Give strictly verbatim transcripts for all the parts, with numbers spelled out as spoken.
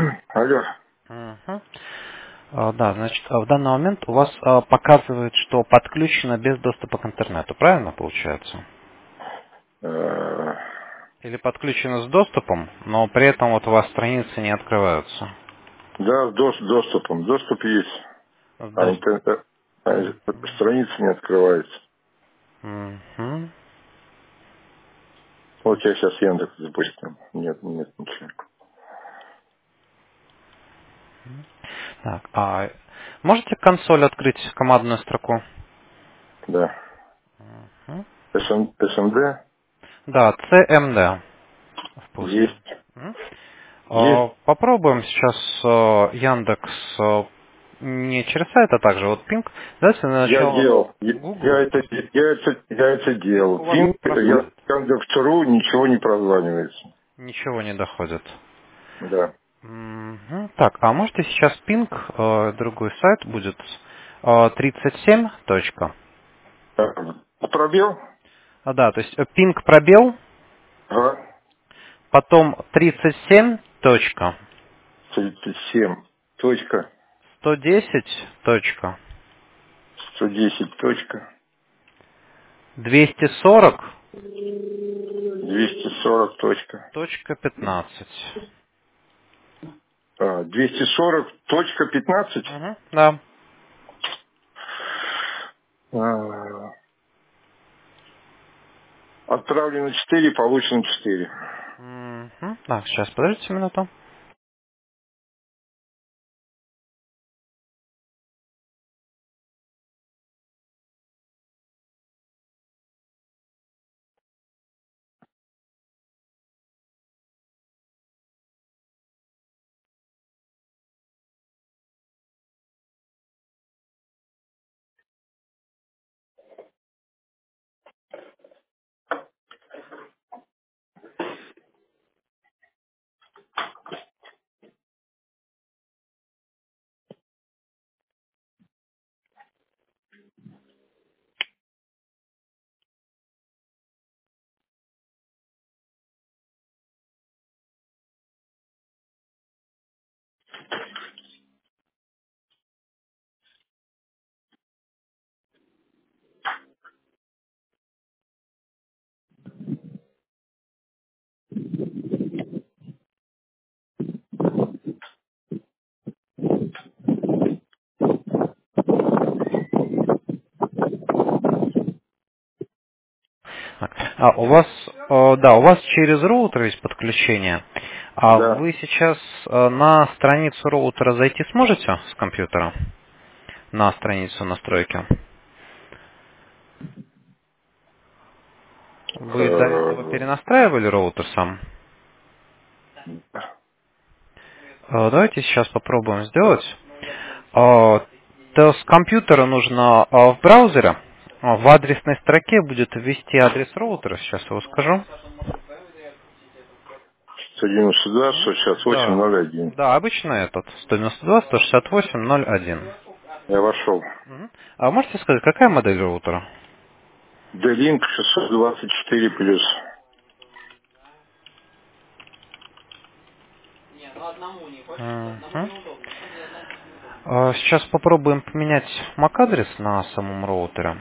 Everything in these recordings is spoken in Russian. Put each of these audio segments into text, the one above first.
Алло. Мгм. А, Да, значит, а в данный момент у вас а, показывает, что подключено без доступа к интернету, правильно получается? Э, Или подключено с доступом, но при этом вот у вас страницы не открываются? Да, с дос- доступом. Доступ есть, С а доступом. интернет, а страница не открывается. Мгм. Вот я сейчас Яндекс запустил. Нет, нет ничего. Так, а можете консоль открыть, командную строку? Да. Мгм. СМД Да, си эм ди в пуске. есть. Мгм. А, Есть. Попробуем сейчас а, Яндекс а, не через сайт, а также вот Ping. Давайте для Я начала делал. Я, Google. я это, я, это, я это делал. У вас Пинг, я проходит. Яндекс.ру ничего не прозванивается. Ничего не доходит. Да. Мгм. Так, а можете сейчас Ping, э, другой сайт будет э, тридцать семь. Точка. А, Пробел? А, да, то есть э, Ping пробел, Ага. потом тридцать семь. Точка. тридцать семь. Точка. сто десять. Точка. сто десять. Точка. двести сорок. двести сорок. Точка. Точка пятнадцать. А, двести сорок. Точка пятнадцать. Мгм. Да. А, Отправлено четыре, получено четыре. Мгм. Так, сейчас, подождите минуту. Так, а у вас, э, да, у вас через роутер есть подключение. А Да. вы сейчас э, на страницу роутера зайти сможете с компьютера? На страницу настройки. Вы до этого Э, перенастраивали роутер сам? Э, Давайте сейчас попробуем сделать. Э, То с компьютера нужно э, в браузере, э, в адресной строке будет ввести адрес роутера, сейчас я его скажу. сто девяносто два, сто шестьдесят восемь, Да. ноль один. Да, обычно этот сто девяносто два сто шестьдесят восемь ноль один. Я вошел. Мгм. А можете сказать, какая модель роутера? D-Link шестьсот двадцать четыре плюс. Мгм. А, Сейчас попробуем поменять эм эй ди-адрес на самом роутере.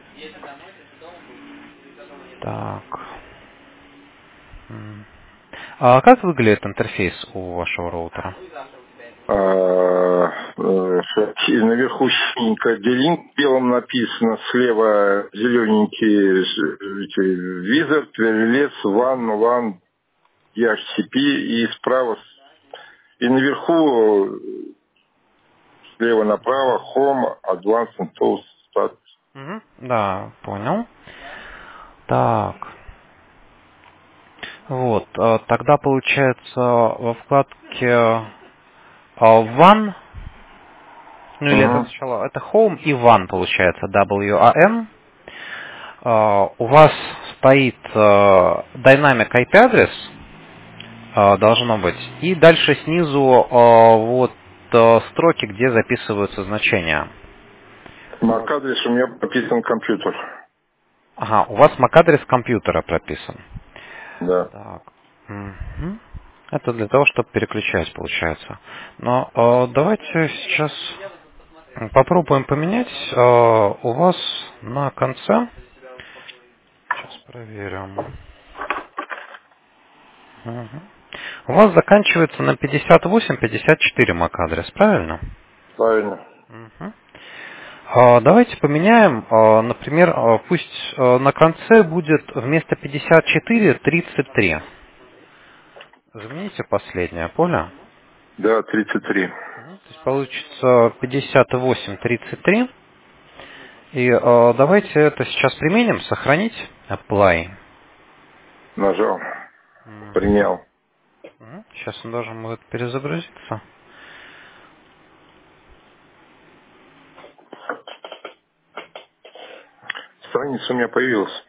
Так. М. А как выглядит интерфейс у вашего роутера? А, э, наверху синенько D-Link белым написано, слева зелененький Wizard, Wireless, ван, ван, ди эйч си пи, и справа, с- и наверху э, слева направо Home, Advanced Tools, Start. Мгм. Да, понял. Так. Вот. а, Тогда получается во вкладке а, ван, ну или это Мгм. сначала, это Home и ван получается, W-A-N. А, У вас стоит а, Dynamic ай пи-адрес, а, должно быть. И дальше снизу а, вот а, строки, где записываются значения. MAC-адрес у меня прописан компьютер. Ага, у вас эм эй ди-адрес компьютера прописан. Да. Так. Мгм. Это для того, чтобы переключать, получается. Но э, давайте сейчас попробуем поменять. Э, у вас на конце, сейчас проверим. Мгм. У вас заканчивается на пятьдесят восемь пятьдесят четыре MAC-адрес, правильно? Правильно. Мгм. А, Давайте поменяем, а, например, а, пусть а, на конце будет вместо пятьдесят четыре тридцать три. Замените последнее поле. Да, тридцать три. Мгм. То есть получится пятьдесят восемь тридцать три. И а, давайте это сейчас применим, сохранить, apply. Нажал. Мгм. Принял. Мгм. Сейчас он должен будет перезагрузиться. Страница у меня появилась.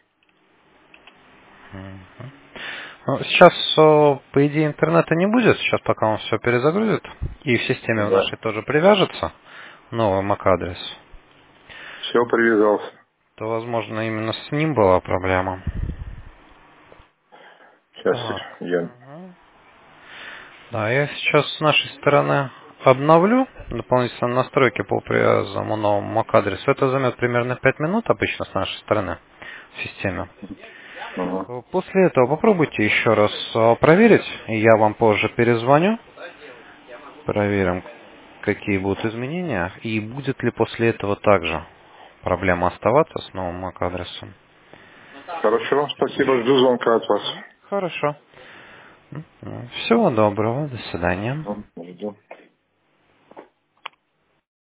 Мгм. Ну, сейчас, о, по идее, интернета не будет, сейчас пока он все перезагрузит. И в системе в Да. нашей тоже привяжется новый MAC-адрес. Все, привязался. То, возможно, именно с ним была проблема. Сейчас Так. я... Мгм. Да, я сейчас с нашей стороны обновлю дополнительные настройки по привязанному новому MAC-адресу. Это займет примерно пять минут обычно с нашей стороны в системе. Угу. После этого попробуйте еще раз а, проверить, и я вам позже перезвоню. Проверим, какие будут изменения, и будет ли после этого также проблема оставаться с новым MAC-адресом. Хорошо, спасибо, жду звонка от вас. Хорошо. Всего доброго, до свидания. Мгм, жду.